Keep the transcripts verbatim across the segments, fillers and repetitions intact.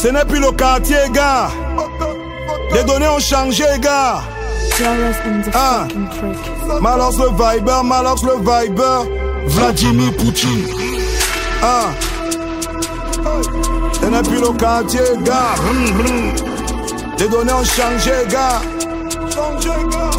Ce n'est plus le quartier, gars. Les données ont changé, gars. Ah. Malox le Viber, Malox le Viber. Vladimir Poutine. Ah. Ce n'est plus le quartier, gars. Les données ont changé, gars. Changé, gars.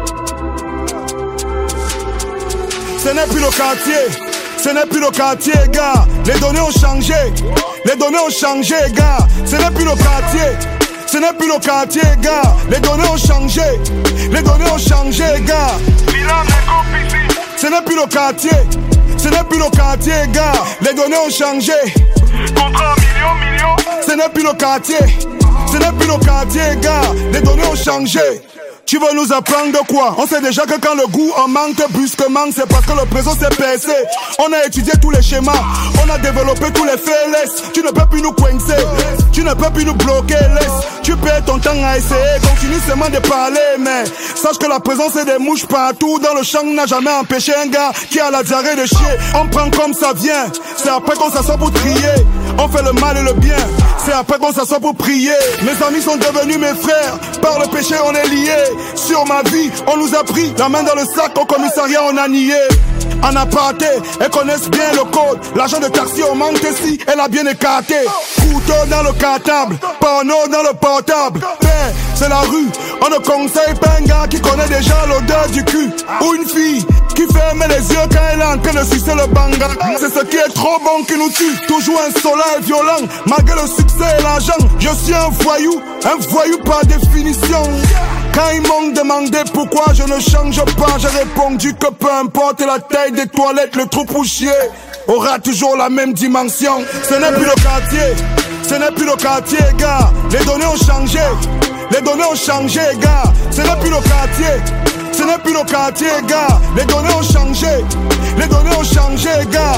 Ce n'est plus le quartier. Ce n'est plus le quartier, gars. Les données ont changé. Les données ont changé, gars. Ce n'est plus le quartier. Ce n'est plus le quartier, gars. Les données ont changé. Les données ont changé, gars. Ce n'est plus le quartier. Ce n'est plus le quartier, gars. Les données ont changé. Contrat million, million. Ce n'est plus le quartier. Ce n'est plus le quartier, gars. Les données ont changé. Tu veux nous apprendre de quoi? On sait déjà que quand le goût en manque brusquement, c'est parce que le présent s'est percé. On a étudié tous les schémas, on a développé tous les faits. Laisse, tu ne peux plus nous coincer, tu ne peux plus nous bloquer. Laisse, tu perds ton temps à essayer, continue seulement de parler. Mais sache que la présence est des mouches partout dans le champ n'a jamais empêché un gars qui a la diarrhée de chier. On prend comme ça vient, c'est après qu'on s'assoit pour trier. On fait le mal et le bien, c'est après qu'on s'assoit pour prier. Mes amis sont devenus mes frères, par le péché on est liés. Sur ma vie, on nous a pris la main dans le sac, au commissariat on a nié. En aparté, elles connaissent bien le code. L'agent de taxi on manque ici, elle a bien écarté. Couteau dans le cartable, porno dans le portable. Père, c'est la rue, on ne conseille pas un gars qui connaît déjà l'odeur du cul. Ou une fille qui ferme les yeux quand elle est en train de sucer le banga. C'est ce qui est trop bon qui nous tue. Toujours insolent et violent, malgré le succès et l'argent. Je suis un voyou, un voyou par définition. Quand ils m'ont demandé pourquoi je ne change pas, j'ai répondu que peu importe la taille des toilettes, le trou pour chier aura toujours la même dimension. Ce n'est plus le quartier, ce n'est plus le quartier, gars. Les données ont changé, les données ont changé, gars. Ce n'est plus le quartier, ce n'est plus le quartier, gars. Les données ont changé, les données ont changé, gars.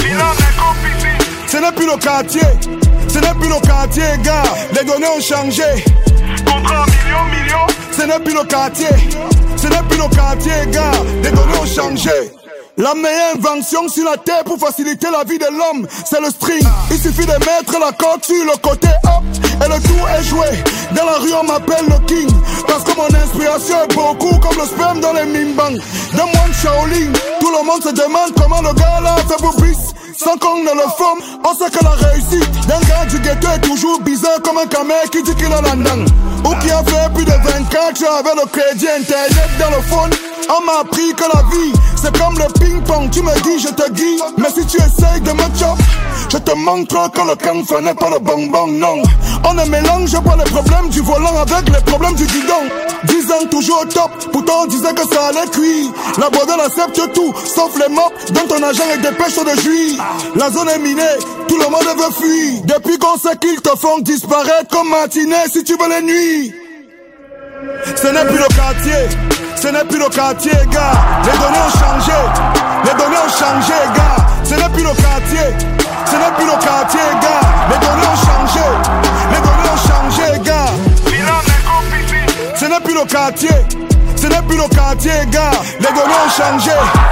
Ce n'est plus le quartier, ce n'est plus le quartier, gars. Les données ont changé. Contrat million, million. Ce n'est plus le quartier, ce n'est plus le quartier, gars. Les données ont changé. La meilleure invention sur la terre pour faciliter la vie de l'homme, c'est le string. Il suffit de mettre la corde sur le côté hop et le tout est joué. Dans la rue on m'appelle le king, parce que mon inspiration est beaucoup comme le sperme dans les mimbang. D'un moine Shaolin, tout le monde se demande comment le gars là fait pour bis. Sans qu'on ne le forme, on sait que la réussite d'un gars du ghetto est toujours bizarre comme un camé qui dit qu'il a la langue. Ou qui a fait plus de vingt-quatre ans avec le crédit internet dans le phone. On m'a appris que la vie c'est comme le ping-pong. Tu me dis je te guide, mais si tu essayes de me chop, je te montre que le camphor n'est pas le bonbon, non. On ne mélange pas les problèmes du volant avec les problèmes du guidon. Dix ans toujours au top, pourtant on disait que ça allait cuire. La bordel accepte tout, sauf les mops dont ton agent est dépêche de juillet. La zone est minée, tout le monde veut fuir. Depuis qu'on sait qu'ils te font disparaître comme matinée si tu veux les nuits. Ce n'est plus le quartier, ce n'est plus le quartier, gars. Les données ont changé, les données ont changé, gars. Ce n'est plus le quartier, ce n'est plus le quartier, gars. Les données ont changé, les données ont changé, gars. Ce n'est plus le quartier, ce n'est plus le quartier, gars. Les données ont changé.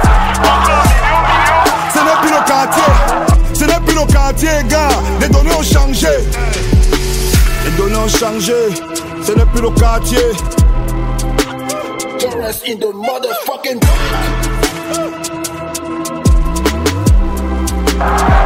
Ce n'est plus le quartier, ce n'est plus le quartier, gars. Les données ont changé. Les données ont changé, ce n'est plus le quartier. Terrorists in the motherfucking